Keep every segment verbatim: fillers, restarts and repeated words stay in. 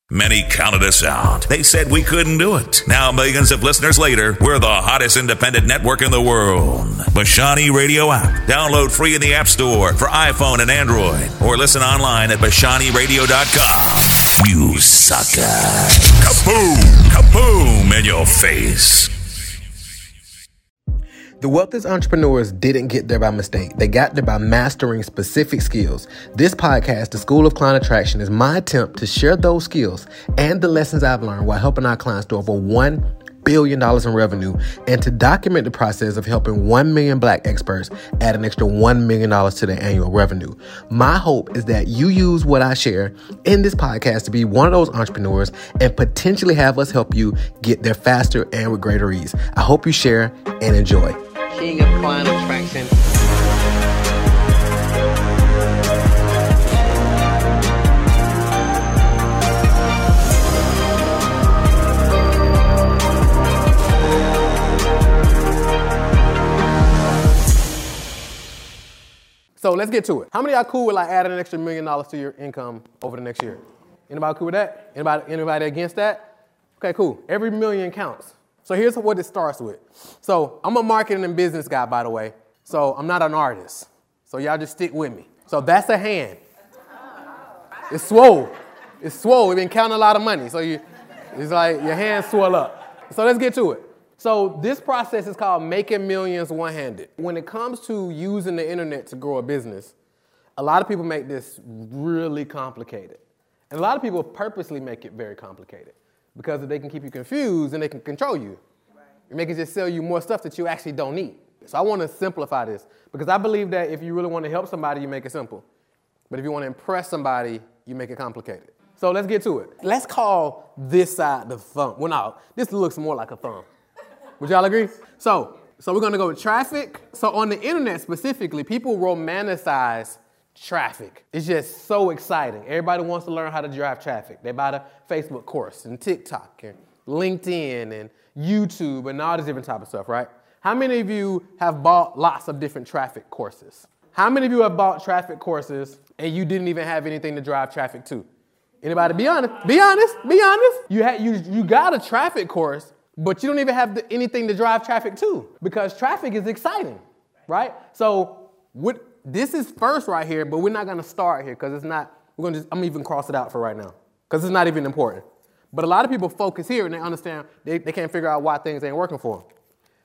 Many counted us out. They said we couldn't do it. Now, millions of listeners later, we're the hottest independent network in the world. Bashani Radio app. Download free in the App Store for iPhone and Android. Or listen online at bashani radio dot com. You sucker. Kaboom! Kaboom in your face. The wealthiest entrepreneurs didn't get there by mistake. They got there by mastering specific skills. This podcast, The School of Client Attraction, is my attempt to share those skills and the lessons I've learned while helping our clients to over one billion dollars in revenue and to document the process of helping one million black experts add an extra one million dollars to their annual revenue. My hope is that you use what I share in this podcast to be one of those entrepreneurs and potentially have us help you get there faster and with greater ease. I hope you share and enjoy. King of Client Attraction. So let's get to it. How many of y'all cool with like adding an extra million dollars to your income over the next year? Anybody cool with that? Anybody, anybody against that? Okay, cool. Every million counts. So here's what it starts with. So I'm a marketing and business guy, by the way. So I'm not an artist. So y'all just stick with me. So that's a hand. It's swole. It's swole. We've been counting a lot of money. So you, it's like your hands swell up. So let's get to it. So this process is called making millions one-handed. When it comes to using the internet to grow a business, a lot of people make this really complicated. And a lot of people purposely make it very complicated because they can keep you confused and they can control you. Right. And they can just sell you more stuff that you actually don't need. So I want to simplify this because I believe that if you really want to help somebody, you make it simple. But if you want to impress somebody, you make it complicated. So let's get to it. Let's call this side the thumb. Well, no, this looks more like a thumb. Would y'all agree? So, so we're going to go with traffic. So on the internet specifically, people romanticize traffic. It's just so exciting. Everybody wants to learn how to drive traffic. They buy the Facebook course and TikTok and LinkedIn and YouTube and all this different type of stuff, right? How many of you have bought lots of different traffic courses? How many of you have bought traffic courses and you didn't even have anything to drive traffic to? Anybody? Be honest. Be honest. Be honest. You had you you got a traffic course, but you don't even have the, anything to drive traffic to because traffic is exciting, right? So what? This is first right here, but we're not going to start here because it's not, we're going to just, I'm even cross it out for right now because it's not even important. But a lot of people focus here and they understand, they, they can't figure out why things ain't working for them.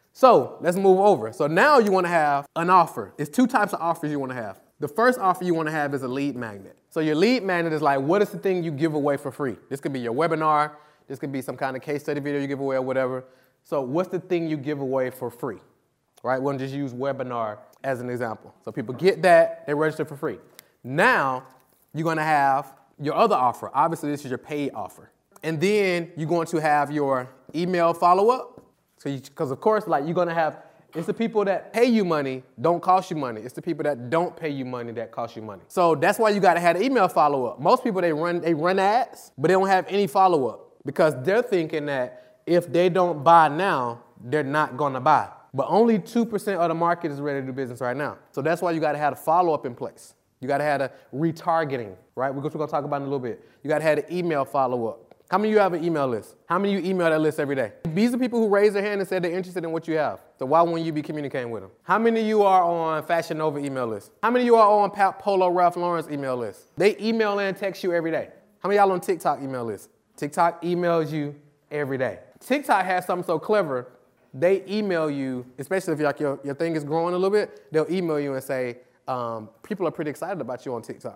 So let's move over. So now you want to have an offer. It's two types of offers you want to have. The first offer you want to have is a lead magnet. So your lead magnet is like, what is the thing you give away for free? This could be your webinar. This could be some kind of case study video you give away or whatever. So what's the thing you give away for free? Right? We're going to just use webinar as an example. So people get that, they register for free. Now, you're going to have your other offer. Obviously, this is your paid offer. And then you're going to have your email follow-up. So, because of course, like you're going to have, it's the people that pay you money don't cost you money. It's the people that don't pay you money that cost you money. So that's why you got to have an email follow-up. Most people, they run, they run ads, but they don't have any follow-up because they're thinking that if they don't buy now, they're not going to buy. But only two percent of the market is ready to do business right now. So that's why you got to have a follow-up in place. You got to have a retargeting, right? We're going to talk about it in a little bit. You got to have an email follow-up. How many of you have an email list? How many of you email that list every day? These are people who raise their hand and said they're interested in what you have. So why wouldn't you be communicating with them? How many of you are on Fashion Nova email list? How many of you are on Polo Ralph Lauren's email list? They email and text you every day. How many of y'all on TikTok email list? TikTok emails you every day. TikTok has something so clever. They email you, especially if like your, your thing is growing a little bit, they'll email you and say, um, people are pretty excited about you on TikTok.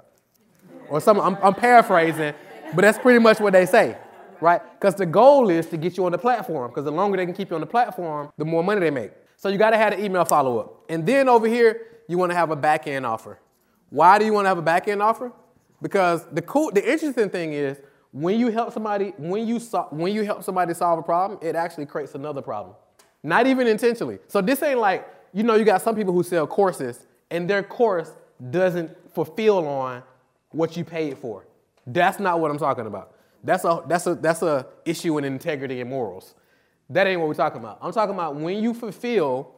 Or something, I'm, I'm paraphrasing, but that's pretty much what they say, right? Because the goal is to get you on the platform, because the longer they can keep you on the platform, the more money they make. So you got to have an email follow-up. And then over here, you want to have a back-end offer. Why do you want to have a back-end offer? Because the cool, the interesting thing is, when you help somebody, when you so, when you help somebody solve a problem, it actually creates another problem. Not even intentionally. So this ain't like, you know, you got some people who sell courses and their course doesn't fulfill on what you paid for. That's not what I'm talking about. That's a that's a that's a issue in integrity and morals. That ain't what we're talking about. I'm talking about when you fulfill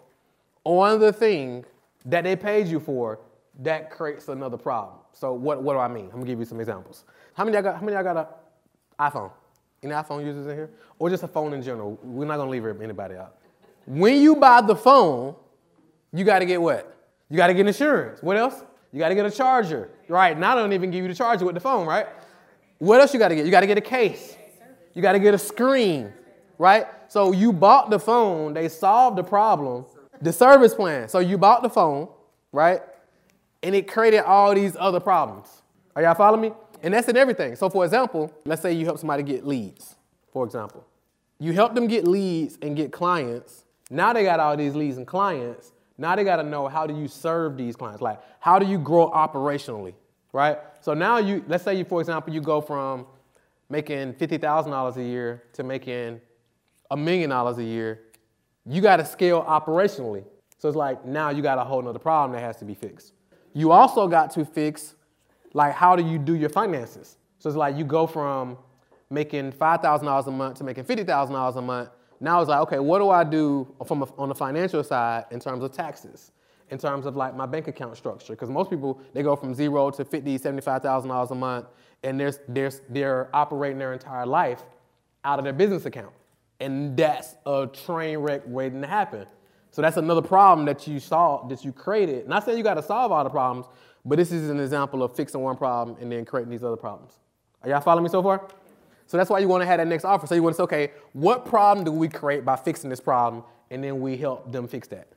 on the thing that they paid you for, that creates another problem. So what, what do I mean? I'm gonna give you some examples. How many of y'all got how many of y'all got a iPhone. Any iPhone users in here? Or just a phone in general. We're not going to leave anybody out. When you buy the phone, you got to get what? You got to get insurance. What else? You got to get a charger. Right, now they don't even give you the charger with the phone, right? What else you got to get? You got to get a case. You got to get a screen, right? So you bought the phone. They solved the problem. The service plan. So you bought the phone, right? And it created all these other problems. Are y'all following me? And that's in everything. So for example, let's say you help somebody get leads, for example. You help them get leads and get clients. Now they got all these leads and clients. Now they got to know, how do you serve these clients? Like, how do you grow operationally, right? So now you, let's say you, for example, you go from making fifty thousand dollars a year to making a million dollars a year. You got to scale operationally. So it's like, now you got a whole nother problem that has to be fixed. You also got to fix, like, how do you do your finances? So it's like you go from making five thousand dollars a month to making fifty thousand dollars a month. Now it's like, okay, what do I do from a, on the financial side in terms of taxes, in terms of like my bank account structure? Because most people, they go from zero to fifty, seventy-five thousand dollars a month, and they're, they're, they're operating their entire life out of their business account. And that's a train wreck waiting to happen. So that's another problem that you solved, that you created. Not saying you got to solve all the problems, but this is an example of fixing one problem and then creating these other problems. Are y'all following me so far? So that's why you want to have that next offer. So you want to say, okay, what problem do we create by fixing this problem? And then we help them fix that.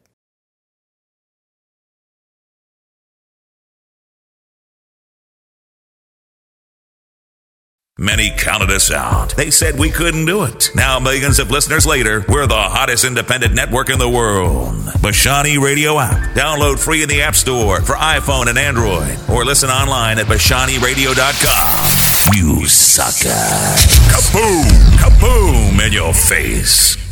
Many counted us out. They said we couldn't do it. Now, millions of listeners later, we're the hottest independent network in the world. Bashani Radio app. Download free in the App Store for iPhone and Android. Or listen online at bashani radio dot com. You sucker. Kaboom! Kaboom in your face.